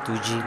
دوجی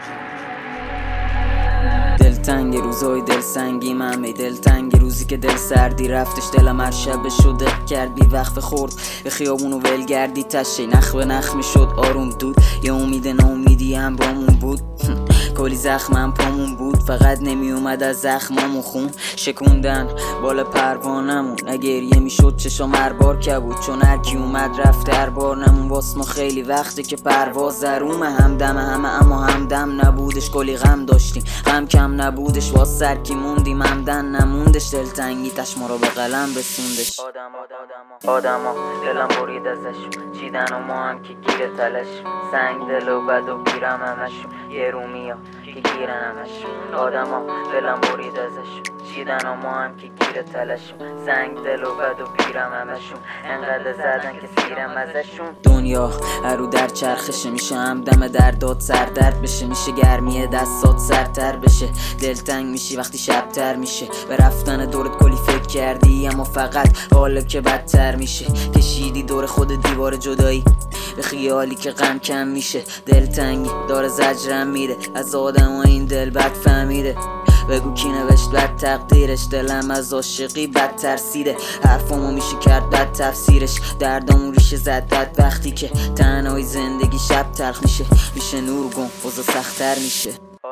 دلتنگ روزای دلسنگی من دلتنگ روزی که دل سردی رفتش دلم هر شب شده کرد بی وقف خورد به خیابون و ولگردی تشه نخ به نخ می شد آروم دود یه امید ناامیدی هم بامون بود کلی زخمم پامون بود فقط نمی اومد از زخمامو خون شکوندن بالا پروانمون نگریه می شد چشام هر بار که بود چون هر کی اومد رفت هر بار نمون واس ما خیلی وقته که پرواز زرومه همدم همه اما همدم نبودش کلی غم داشتیم غم کم نبودش واس سر کی موندیم همدن نموندش دلتنگی تش ما رو به قلم رسوندش آدما دلم برید ازشون چیدن و ما هم که گیر تلش سنگ دل و بد و بیرم همشون یه رومیا که گیرن همشون آدما دلم برید ازشون چیدن و ما هم که گیر تلشون سنگ دل و بد و بیرم همشون انقدر زدن که سیرم ازشون دنیا هرو در چرخشه میشه همدم دردات سردرد بشه میشه گرمی دستات سرتر بشه دلتنگ میشی وقتی شبتر میشه به رفتن دورت کلی فکر کردی اما فقط حالا که بدتر میشه کشیدی دور خود دیوار جدایی به خیالی که غم کم میشه دلتنگی داره زجرم میده از آدم و این دل بد فهمیده بگو کی نوشت بد تقدیرش دلم از عاشقی بد ترسیده حرفامو میشه کرد بد تفسیرش دردامون ریشه زد بد وقتی که تنهایی زندگی شب تلخ میشه نورگم وضع سخت‌تر میشه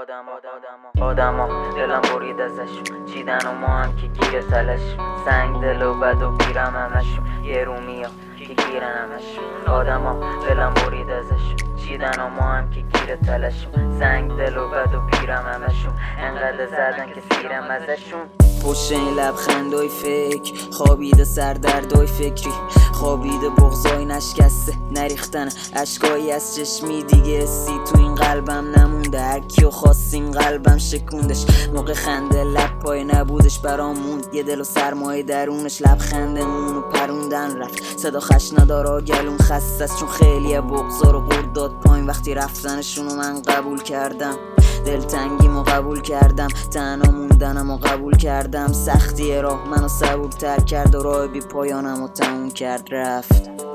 آدما دلم برید ازشون چیدن و ما هم که گیر تلش سنگ دل و بد و بیرم همشون یه رومیا که گیرن همشون آدما دلم برید ازشون چیدن و ما هم که گیر تلشون سنگ دل و بد و بیرم همشون انقدر زدن که سیرم ازشون پشت این لبخندای فکر خوابیده سردردای فکری خوابیده بغضای نشکسته نریختن اشکایی از چشمی دیگه سی تو این قلبم نمونده هر کیو خواستیم قلبم شکوندش موقع خنده لب پای نبودش برامون یه دل و سرمایه درونش لبخندمون و پروندن رفت صدا خش نداره گلون خسته است چون خیلی بغضا رو قرد داد پایین وقتی رفتنشونو من قبول کردم دلتنگیمو قبول کردم تنها موندنمو قبول کردم سختی راه منو صبورتر کرد و راه بی پایانمو تموم کرد رفت